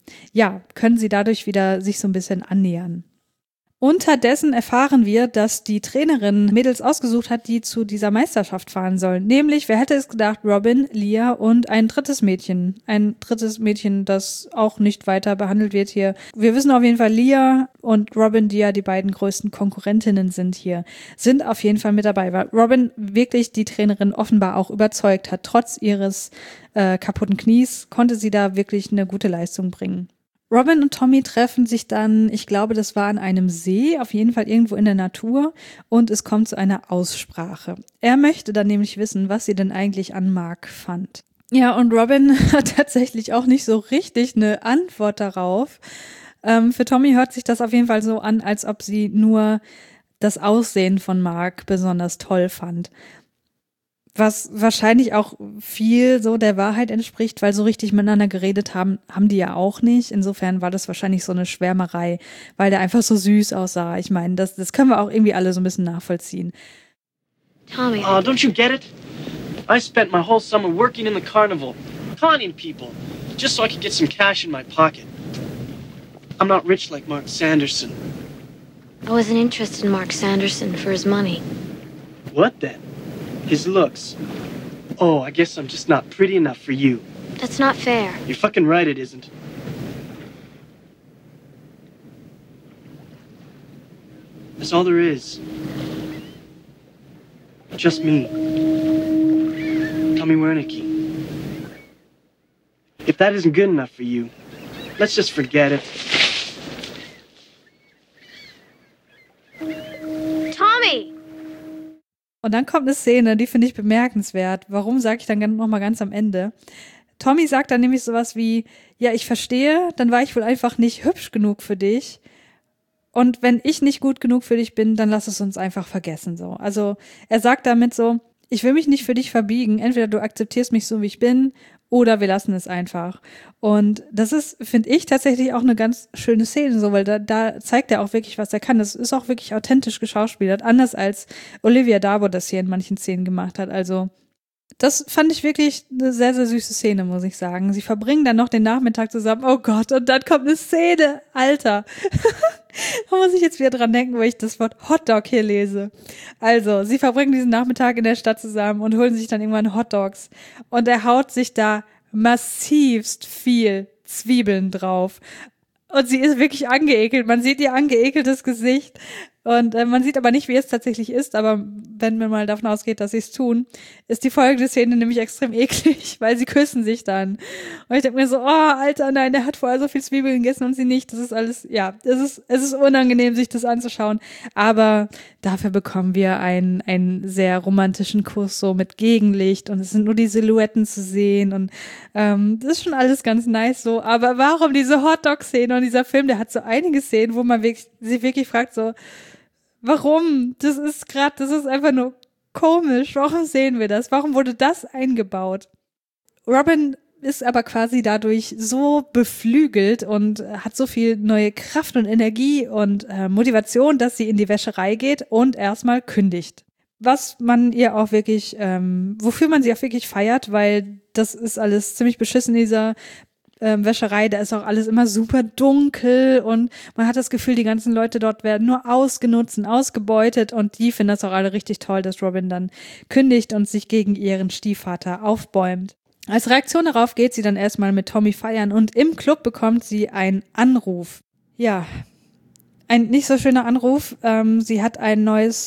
können sie dadurch wieder sich so ein bisschen annähern. Unterdessen erfahren wir, dass die Trainerin Mädels ausgesucht hat, die zu dieser Meisterschaft fahren sollen. Nämlich, wer hätte es gedacht, Robin, Leah und ein drittes Mädchen. Ein drittes Mädchen, das auch nicht weiter behandelt wird hier. Wir wissen auf jeden Fall, Leah und Robin, die ja die beiden größten Konkurrentinnen sind hier, sind auf jeden Fall mit dabei, weil Robin wirklich die Trainerin offenbar auch überzeugt hat. Trotz ihres kaputten Knies konnte sie da wirklich eine gute Leistung bringen. Robin und Tommy treffen sich dann, ich glaube, das war an einem See, auf jeden Fall irgendwo in der Natur und es kommt zu einer Aussprache. Er möchte dann nämlich wissen, was sie denn eigentlich an Mark fand. Ja, und Robin hat tatsächlich auch nicht so richtig eine Antwort darauf. Für Tommy hört sich das auf jeden Fall so an, als ob sie nur das Aussehen von Mark besonders toll fand. Was wahrscheinlich auch viel so der Wahrheit entspricht, weil so richtig miteinander geredet haben die ja auch nicht. Insofern war das wahrscheinlich so eine Schwärmerei, weil der einfach so süß aussah. Ich meine, das können wir auch irgendwie alle so ein bisschen nachvollziehen. Tommy. Oh, don't you get it? I spent my whole summer working in the carnival, conning people, just so I could get some cash in my pocket. I'm not rich like Mark Sanderson. I wasn't interested in Mark Sanderson for his money. What then? His looks. Oh, I guess I'm just not pretty enough for you. That's not fair. You're fucking right, it isn't. That's all there is. Just me. Tommy Wernicke. If that isn't good enough for you, let's just forget it. Tommy! Und dann kommt eine Szene, die finde ich bemerkenswert. Warum, sage ich dann nochmal ganz am Ende. Tommy sagt dann nämlich sowas wie, ja, ich verstehe, dann war ich wohl einfach nicht hübsch genug für dich. Und wenn ich nicht gut genug für dich bin, dann lass es uns einfach vergessen. So. Also er sagt damit so, ich will mich nicht für dich verbiegen. Entweder du akzeptierst mich so, wie ich bin, oder wir lassen es einfach. Und das ist, finde ich, tatsächlich auch eine ganz schöne Szene, so, weil da zeigt er auch wirklich, was er kann. Das ist auch wirklich authentisch geschauspielert, anders als Olivia D'Abo das hier in manchen Szenen gemacht hat. Also das fand ich wirklich eine sehr, sehr süße Szene, muss ich sagen. Sie verbringen dann noch den Nachmittag zusammen. Oh Gott, und dann kommt eine Szene. Alter. Da muss ich jetzt wieder dran denken, weil ich das Wort Hotdog hier lese. Also, sie verbringen diesen Nachmittag in der Stadt zusammen und holen sich dann irgendwann Hotdogs. Und er haut sich da massivst viel Zwiebeln drauf. Und sie ist wirklich angeekelt. Man sieht ihr angeekeltes Gesicht. Und man sieht aber nicht, wie es tatsächlich ist. Aber wenn man mal davon ausgeht, dass sie es tun, ist die folgende Szene nämlich extrem eklig, weil sie küssen sich dann. Und ich denke mir so, oh, Alter, nein, der hat vorher so viel Zwiebeln gegessen und sie nicht. Das ist alles, ja, es ist unangenehm, sich das anzuschauen. Aber dafür bekommen wir einen sehr romantischen Kuss so mit Gegenlicht. Und es sind nur die Silhouetten zu sehen. Und das ist schon alles ganz nice so. Aber warum diese Hotdog-Szene und dieser Film, der hat so einige Szenen, wo man sich wirklich fragt so, warum? Das ist einfach nur komisch. Warum sehen wir das? Warum wurde das eingebaut? Robin ist aber quasi dadurch so beflügelt und hat so viel neue Kraft und Energie und Motivation, dass sie in die Wäscherei geht und erstmal kündigt. Was man ihr auch wirklich, wofür man sie auch wirklich feiert, weil das ist alles ziemlich beschissen in dieser Wäscherei, da ist auch alles immer super dunkel und man hat das Gefühl, die ganzen Leute dort werden nur ausgenutzt und ausgebeutet und die finden das auch alle richtig toll, dass Robin dann kündigt und sich gegen ihren Stiefvater aufbäumt. Als Reaktion darauf geht sie dann erstmal mit Tommy feiern und im Club bekommt sie einen Anruf. Ja, ein nicht so schöner Anruf. Sie hat eine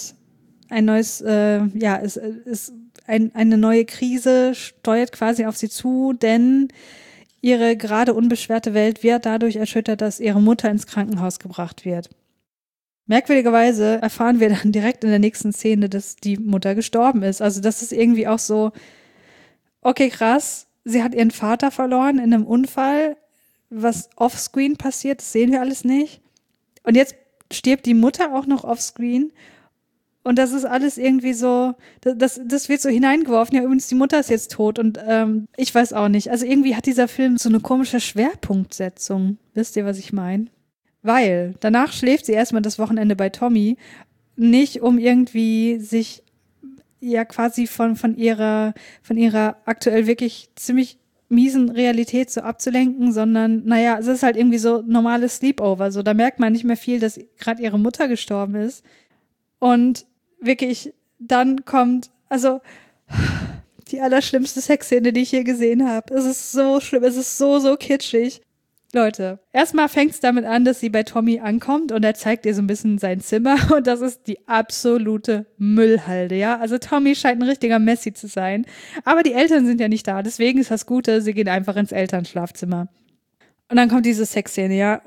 neue Krise steuert quasi auf sie zu, denn ihre gerade unbeschwerte Welt wird dadurch erschüttert, dass ihre Mutter ins Krankenhaus gebracht wird. Merkwürdigerweise erfahren wir dann direkt in der nächsten Szene, dass die Mutter gestorben ist. Also das ist irgendwie auch so, okay, krass, sie hat ihren Vater verloren in einem Unfall. Was offscreen passiert, das sehen wir alles nicht. Und jetzt stirbt die Mutter auch noch offscreen. Und das ist alles irgendwie so, das wird so hineingeworfen. Ja, übrigens, die Mutter ist jetzt tot und ich weiß auch nicht. Also irgendwie hat dieser Film so eine komische Schwerpunktsetzung. Wisst ihr, was ich meine? Weil danach schläft sie erstmal das Wochenende bei Tommy. Nicht, um irgendwie sich ja quasi von ihrer aktuell wirklich ziemlich miesen Realität so abzulenken, sondern naja, es ist halt irgendwie so normales Sleepover. So, da merkt man nicht mehr viel, dass gerade ihre Mutter gestorben ist. Und wirklich, dann kommt, also die allerschlimmste Sexszene, die ich je gesehen habe. Es ist so schlimm, es ist so kitschig. Leute, erstmal fängt es damit an, dass sie bei Tommy ankommt und er zeigt ihr so ein bisschen sein Zimmer und das ist die absolute Müllhalde, ja. Also Tommy scheint ein richtiger Messi zu sein, aber die Eltern sind ja nicht da, deswegen ist das Gute, sie gehen einfach ins Elternschlafzimmer. Und dann kommt diese Sexszene, ja.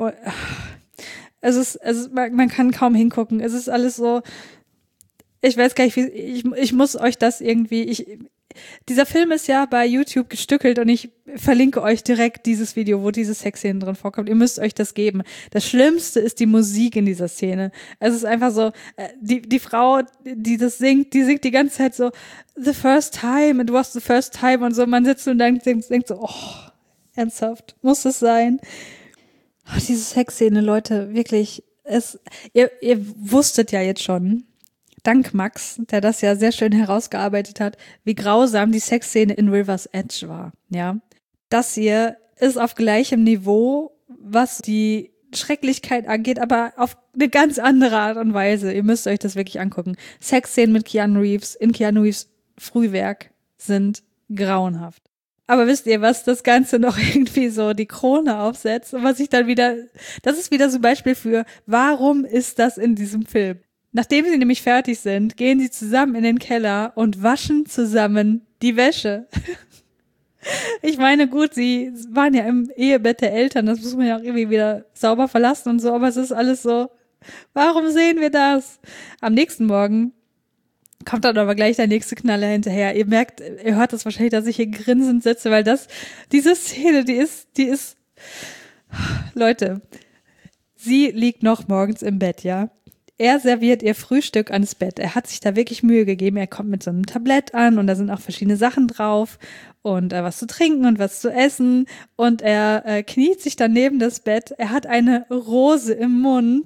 Man kann kaum hingucken. Es ist alles so, ich weiß gar nicht, ich muss euch das irgendwie, dieser Film ist ja bei YouTube gestückelt und ich verlinke euch direkt dieses Video, wo diese Sexszene drin vorkommt. Ihr müsst euch das geben. Das Schlimmste ist die Musik in dieser Szene. Es ist einfach so, die Frau, die das singt, die singt die ganze Zeit so, the first time, it was the first time und so. Man sitzt und denkt so, oh, ernsthaft, muss es sein? Oh, diese Sexszene, Leute, wirklich, ihr wusstet ja jetzt schon, dank Max, der das ja sehr schön herausgearbeitet hat, wie grausam die Sexszene in River's Edge war, ja. Das hier ist auf gleichem Niveau, was die Schrecklichkeit angeht, aber auf eine ganz andere Art und Weise. Ihr müsst euch das wirklich angucken. Sexszenen mit Keanu Reeves in Keanu Reeves Frühwerk sind grauenhaft. Aber wisst ihr, was das Ganze noch irgendwie so die Krone aufsetzt und was ich dann wieder, das ist wieder so ein Beispiel für, warum ist das in diesem Film? Nachdem sie nämlich fertig sind, gehen sie zusammen in den Keller und waschen zusammen die Wäsche. Ich meine, gut, sie waren ja im Ehebett der Eltern, das muss man ja auch irgendwie wieder sauber verlassen und so, aber es ist alles so, warum sehen wir das? Am nächsten Morgen kommt dann aber gleich der nächste Knaller hinterher. Ihr merkt, ihr hört das wahrscheinlich, dass ich hier grinsend sitze, weil diese Szene, die ist, Leute, sie liegt noch morgens im Bett, ja. Er serviert ihr Frühstück ans Bett. Er hat sich da wirklich Mühe gegeben. Er kommt mit so einem Tablett an und da sind auch verschiedene Sachen drauf und was zu trinken und was zu essen. Und er kniet sich dann neben das Bett. Er hat eine Rose im Mund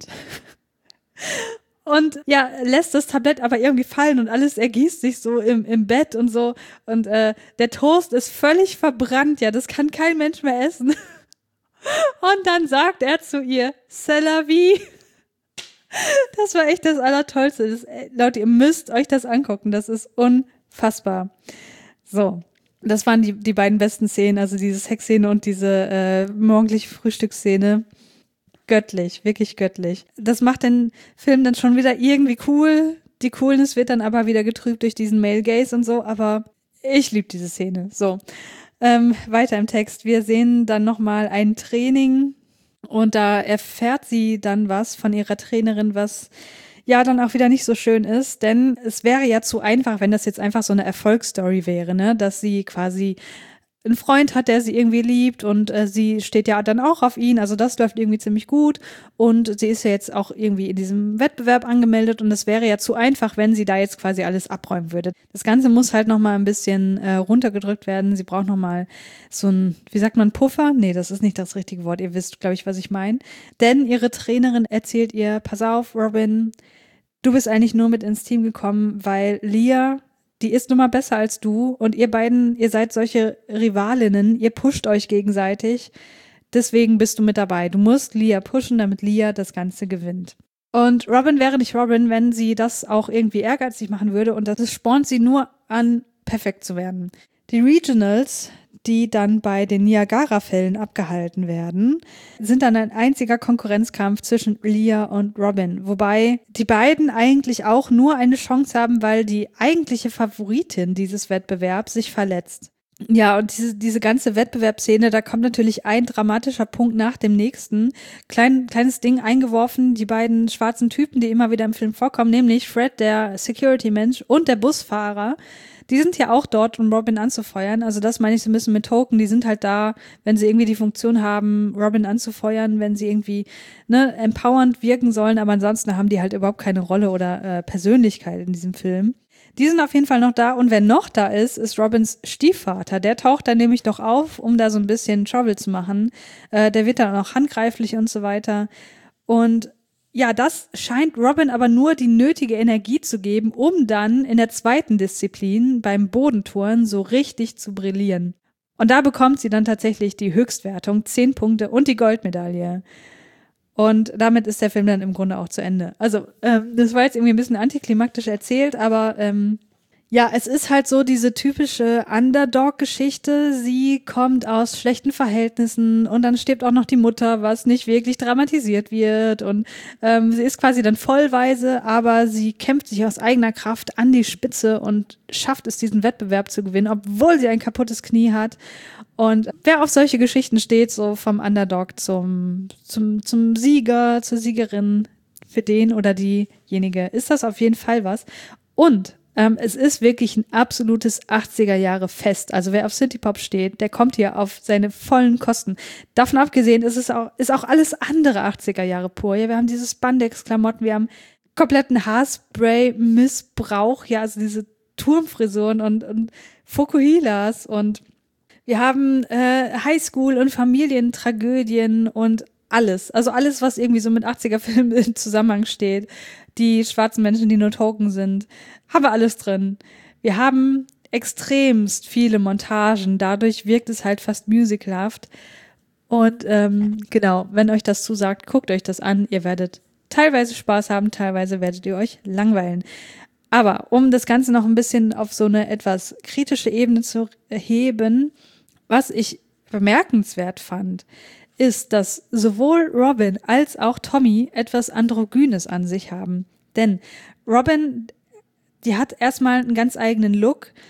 und ja, lässt das Tablett aber irgendwie fallen und alles ergießt sich so im Bett und so. Und der Toast ist völlig verbrannt. Ja, das kann kein Mensch mehr essen. Und dann sagt er zu ihr, c'est la vie. Das war echt das Allertollste. Leute, ihr müsst euch das angucken. Das ist unfassbar. So, das waren die beiden besten Szenen. Also diese Sexszene und diese morgendliche Frühstücksszene. Göttlich, wirklich göttlich. Das macht den Film dann schon wieder irgendwie cool. Die Coolness wird dann aber wieder getrübt durch diesen Male Gaze und so. Aber ich liebe diese Szene. So, weiter im Text. Wir sehen dann nochmal ein Training. Und da erfährt sie dann was von ihrer Trainerin, was ja dann auch wieder nicht so schön ist, denn es wäre ja zu einfach, wenn das jetzt einfach so eine Erfolgsstory wäre, ne, dass sie quasi einen Freund hat, der sie irgendwie liebt und sie steht ja dann auch auf ihn, also das läuft irgendwie ziemlich gut und sie ist ja jetzt auch irgendwie in diesem Wettbewerb angemeldet und es wäre ja zu einfach, wenn sie da jetzt quasi alles abräumen würde. Das Ganze muss halt nochmal ein bisschen runtergedrückt werden, sie braucht nochmal so ein, wie sagt man, Puffer? Nee, das ist nicht das richtige Wort, ihr wisst, glaube ich, was ich meine. Denn ihre Trainerin erzählt ihr, pass auf, Robin, du bist eigentlich nur mit ins Team gekommen, weil Leah, die ist nun mal besser als du und ihr beiden, ihr seid solche Rivalinnen, ihr pusht euch gegenseitig, deswegen bist du mit dabei. Du musst Leah pushen, damit Leah das Ganze gewinnt. Und Robin wäre nicht Robin, wenn sie das auch irgendwie ehrgeizig machen würde und das spornt sie nur an, perfekt zu werden. Die Regionals, die dann bei den Niagara-Fällen abgehalten werden, sind dann ein einziger Konkurrenzkampf zwischen Leah und Robin, wobei die beiden eigentlich auch nur eine Chance haben, weil die eigentliche Favoritin dieses Wettbewerbs sich verletzt. Ja, und diese ganze Wettbewerbsszene, da kommt natürlich ein dramatischer Punkt nach dem nächsten. Kleines Ding eingeworfen, die beiden schwarzen Typen, die immer wieder im Film vorkommen, nämlich Fred, der Security-Mensch, und der Busfahrer. Die sind ja auch dort, um Robin anzufeuern. Also das meine ich so ein bisschen mit Token. Die sind halt da, wenn sie irgendwie die Funktion haben, Robin anzufeuern, wenn sie irgendwie empowernd wirken sollen. Aber ansonsten haben die halt überhaupt keine Rolle oder Persönlichkeit in diesem Film. Die sind auf jeden Fall noch da. Und wer noch da ist Robins Stiefvater. Der taucht dann nämlich doch auf, um da so ein bisschen Trouble zu machen. Der wird dann auch handgreiflich und so weiter. Und ja, das scheint Robin aber nur die nötige Energie zu geben, um dann in der zweiten Disziplin beim Bodentouren so richtig zu brillieren. Und da bekommt sie dann tatsächlich die Höchstwertung, 10 Punkte und die Goldmedaille. Und damit ist der Film dann im Grunde auch zu Ende. Also das war jetzt irgendwie ein bisschen antiklimaktisch erzählt, aber ja, es ist halt so diese typische Underdog-Geschichte. Sie kommt aus schlechten Verhältnissen und dann stirbt auch noch die Mutter, was nicht wirklich dramatisiert wird. Und sie ist quasi dann vollweise, aber sie kämpft sich aus eigener Kraft an die Spitze und schafft es, diesen Wettbewerb zu gewinnen, obwohl sie ein kaputtes Knie hat. Und wer auf solche Geschichten steht, so vom Underdog zum Sieger, zur Siegerin, für den oder diejenige, ist das auf jeden Fall was. Und es ist wirklich ein absolutes 80er-Jahre-Fest. Also wer auf Synthie-Pop steht, der kommt hier auf seine vollen Kosten. Davon abgesehen ist auch alles andere 80er-Jahre pur. Ja, wir haben diese Spandex-Klamotten, wir haben kompletten Haarspray-Missbrauch, ja, also diese Turmfrisuren und Fukuhilas und wir haben Highschool- und Familientragödien und alles. Also alles, was irgendwie so mit 80er-Filmen im Zusammenhang steht. Die schwarzen Menschen, die nur Token sind, haben wir alles drin. Wir haben extremst viele Montagen. Dadurch wirkt es halt fast musicalhaft. Und genau, wenn euch das zusagt, guckt euch das an. Ihr werdet teilweise Spaß haben, teilweise werdet ihr euch langweilen. Aber um das Ganze noch ein bisschen auf so eine etwas kritische Ebene zu heben, was ich bemerkenswert fand, ist, dass sowohl Robin als auch Tommy etwas Androgynes an sich haben. Denn Robin, die hat erstmal einen ganz eigenen Look.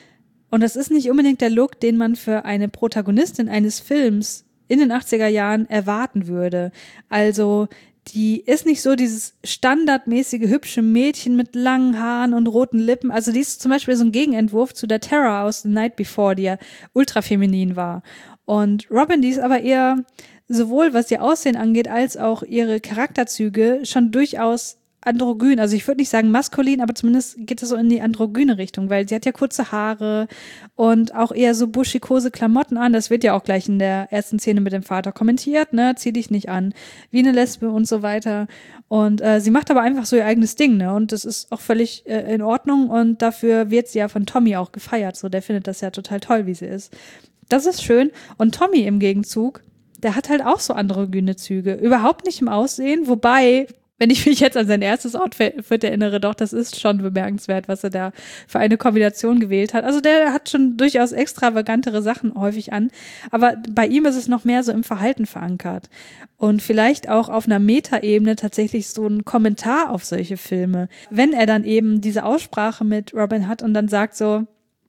Und das ist nicht unbedingt der Look, den man für eine Protagonistin eines Films in den 80er Jahren erwarten würde. Also die ist nicht so dieses standardmäßige hübsche Mädchen mit langen Haaren und roten Lippen. Also die ist zum Beispiel so ein Gegenentwurf zu der Tara aus The Night Before, die ja ultra feminin war. Und Robin, die ist aber eher sowohl was ihr Aussehen angeht, als auch ihre Charakterzüge schon durchaus androgyn. Also ich würde nicht sagen maskulin, aber zumindest geht es so in die androgyne Richtung, weil sie hat ja kurze Haare und auch eher so buschikose Klamotten an. Das wird ja auch gleich in der ersten Szene mit dem Vater kommentiert, ne? Zieh dich nicht an, wie eine Lesbe und so weiter. Und sie macht aber einfach so ihr eigenes Ding, ne? Und das ist auch völlig in Ordnung und dafür wird sie ja von Tommy auch gefeiert. So, der findet das ja total toll, wie sie ist. Das ist schön. Und Tommy im Gegenzug, der hat halt auch so androgyne Züge. Überhaupt nicht im Aussehen, wobei, wenn ich mich jetzt an sein erstes Outfit erinnere, doch, das ist schon bemerkenswert, was er da für eine Kombination gewählt hat. Also der hat schon durchaus extravagantere Sachen häufig an, aber bei ihm ist es noch mehr so im Verhalten verankert. Und vielleicht auch auf einer Metaebene tatsächlich so ein Kommentar auf solche Filme. Wenn er dann eben diese Aussprache mit Robin hat und dann sagt so,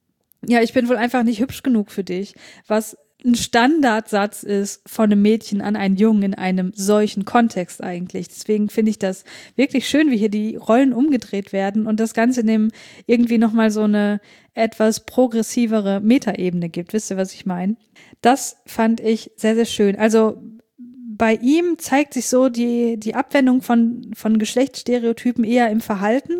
ja, ich bin wohl einfach nicht hübsch genug für dich, was ein Standardsatz ist von einem Mädchen an einen Jungen in einem solchen Kontext eigentlich. Deswegen finde ich das wirklich schön, wie hier die Rollen umgedreht werden und das Ganze dem irgendwie nochmal so eine etwas progressivere Metaebene gibt. Wisst ihr, was ich meine? Das fand ich sehr, sehr schön. Also bei ihm zeigt sich so die Abwendung von Geschlechtsstereotypen eher im Verhalten.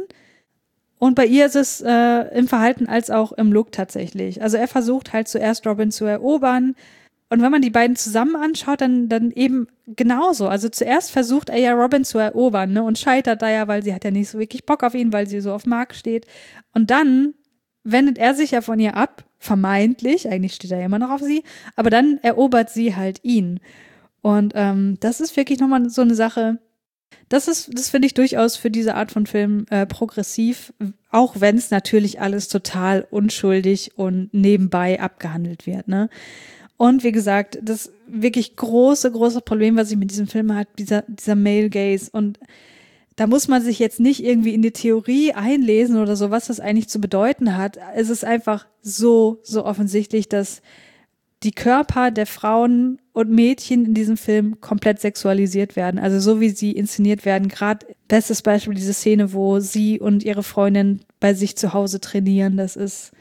Und bei ihr ist es im Verhalten als auch im Look tatsächlich. Also er versucht halt zuerst Robin zu erobern. Und wenn man die beiden zusammen anschaut, dann eben genauso. Also zuerst versucht er ja Robin zu erobern, ne, und scheitert da ja, weil sie hat ja nicht so wirklich Bock auf ihn, weil sie so auf Mark steht. Und dann wendet er sich ja von ihr ab, vermeintlich, eigentlich steht er ja immer noch auf sie, aber dann erobert sie halt ihn. Und das ist wirklich nochmal so eine Sache. Das finde ich durchaus für diese Art von Film progressiv, auch wenn es natürlich alles total unschuldig und nebenbei abgehandelt wird, ne? Und wie gesagt, das wirklich große Problem, was ich mit diesem Film habe, dieser Male Gaze. Und da muss man sich jetzt nicht irgendwie in die Theorie einlesen oder so, was das eigentlich zu bedeuten hat. Es ist einfach so offensichtlich, dass die Körper der Frauen und Mädchen in diesem Film komplett sexualisiert werden. Also so wie sie inszeniert werden. Gerade bestes Beispiel diese Szene, wo sie und ihre Freundin bei sich zu Hause trainieren. Das ist,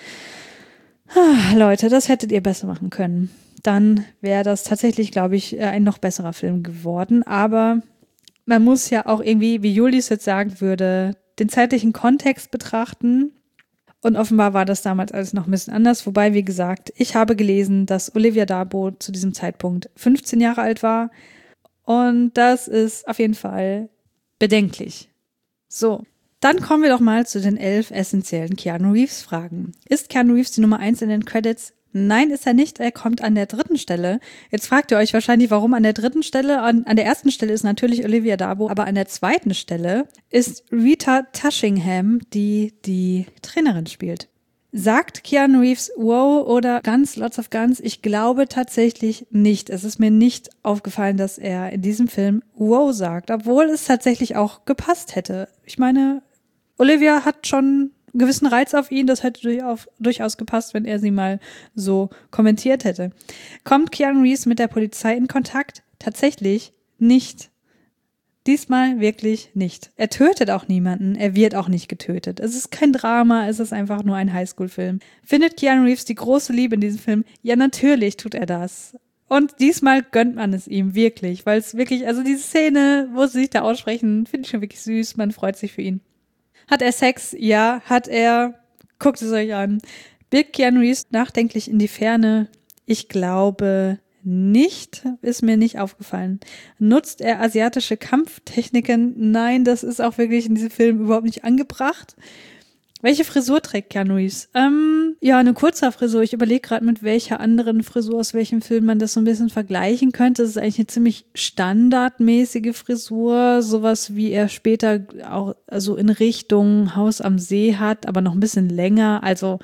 Leute, das hättet ihr besser machen können. Dann wäre das tatsächlich, glaube ich, ein noch besserer Film geworden. Aber man muss ja auch irgendwie, wie Julius jetzt sagen würde, den zeitlichen Kontext betrachten. Und offenbar war das damals alles noch ein bisschen anders. Wobei, wie gesagt, ich habe gelesen, dass Olivia d'Abo zu diesem Zeitpunkt 15 Jahre alt war. Und das ist auf jeden Fall bedenklich. So, dann kommen wir doch mal zu den 11 essentiellen Keanu Reeves-Fragen. Ist Keanu Reeves die Nummer 1 in den Credits? Nein, ist er nicht. Er kommt an der 3. Stelle. Jetzt fragt ihr euch wahrscheinlich, warum an der 3. Stelle? An der 1. Stelle ist natürlich Olivia d'Abo, aber an der 2. Stelle ist Rita Tushingham, die Trainerin spielt. Sagt Keanu Reeves wow oder Guns, lots of guns? Ich glaube tatsächlich nicht. Es ist mir nicht aufgefallen, dass er in diesem Film wow sagt, obwohl es tatsächlich auch gepasst hätte. Ich meine, Olivia hat schon gewissen Reiz auf ihn, das hätte durchaus gepasst, wenn er sie mal so kommentiert hätte. Kommt Keanu Reeves mit der Polizei in Kontakt? Tatsächlich nicht. Diesmal wirklich nicht. Er tötet auch niemanden, er wird auch nicht getötet. Es ist kein Drama, es ist einfach nur ein Highschool-Film. Findet Keanu Reeves die große Liebe in diesem Film? Ja, natürlich tut er das. Und diesmal gönnt man es ihm wirklich, weil es wirklich, also diese Szene, wo sie sich da aussprechen, finde ich schon wirklich süß, man freut sich für ihn. Hat er Sex? Ja. Hat er? Guckt es euch an. Blickt Keanu Reeves nachdenklich in die Ferne? Ich glaube nicht. Ist mir nicht aufgefallen. Nutzt er asiatische Kampftechniken? Nein, das ist auch wirklich in diesem Film überhaupt nicht angebracht. Welche Frisur trägt Keanu Reeves? Ja, eine kurze Frisur. Ich überlege gerade, mit welcher anderen Frisur aus welchem Film man das so ein bisschen vergleichen könnte. Das ist eigentlich eine ziemlich standardmäßige Frisur. Sowas, wie er später auch also in Richtung Haus am See hat, aber noch ein bisschen länger. Also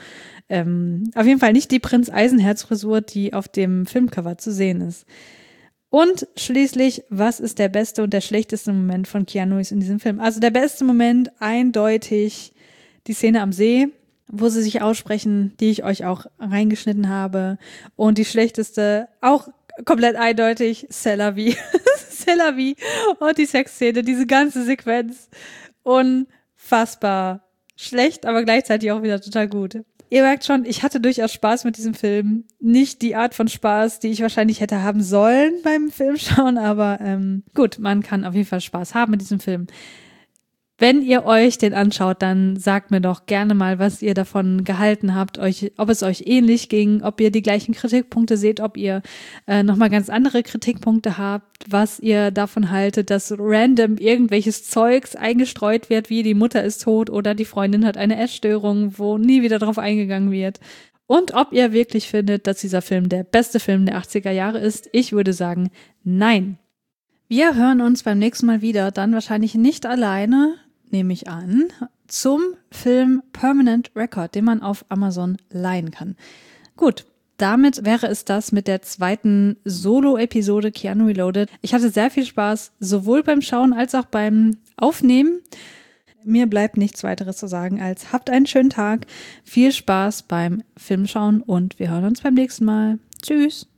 auf jeden Fall nicht die Prinz Eisenherz Frisur, die auf dem Filmcover zu sehen ist. Und schließlich, was ist der beste und der schlechteste Moment von Keanu Reeves in diesem Film? Also der beste Moment eindeutig die Szene am See, wo sie sich aussprechen, die ich euch auch reingeschnitten habe. Und die schlechteste, auch komplett eindeutig, C'est la vie. C'est la vie. Und die Sexszene, diese ganze Sequenz. Unfassbar schlecht, aber gleichzeitig auch wieder total gut. Ihr merkt schon, ich hatte durchaus Spaß mit diesem Film. Nicht die Art von Spaß, die ich wahrscheinlich hätte haben sollen beim Filmschauen, aber gut, man kann auf jeden Fall Spaß haben mit diesem Film. Wenn ihr euch den anschaut, dann sagt mir doch gerne mal, was ihr davon gehalten habt, ob es euch ähnlich ging, ob ihr die gleichen Kritikpunkte seht, ob ihr nochmal ganz andere Kritikpunkte habt, was ihr davon haltet, dass random irgendwelches Zeugs eingestreut wird, wie die Mutter ist tot oder die Freundin hat eine Essstörung, wo nie wieder drauf eingegangen wird. Und ob ihr wirklich findet, dass dieser Film der beste Film der 80er Jahre ist. Ich würde sagen, nein. Wir hören uns beim nächsten Mal wieder, dann wahrscheinlich nicht alleine, nehme ich an, zum Film Permanent Record, den man auf Amazon leihen kann. Gut, damit wäre es das mit der zweiten Solo-Episode Keanu Reloaded. Ich hatte sehr viel Spaß, sowohl beim Schauen als auch beim Aufnehmen. Mir bleibt nichts weiteres zu sagen als habt einen schönen Tag, viel Spaß beim Filmschauen und wir hören uns beim nächsten Mal. Tschüss!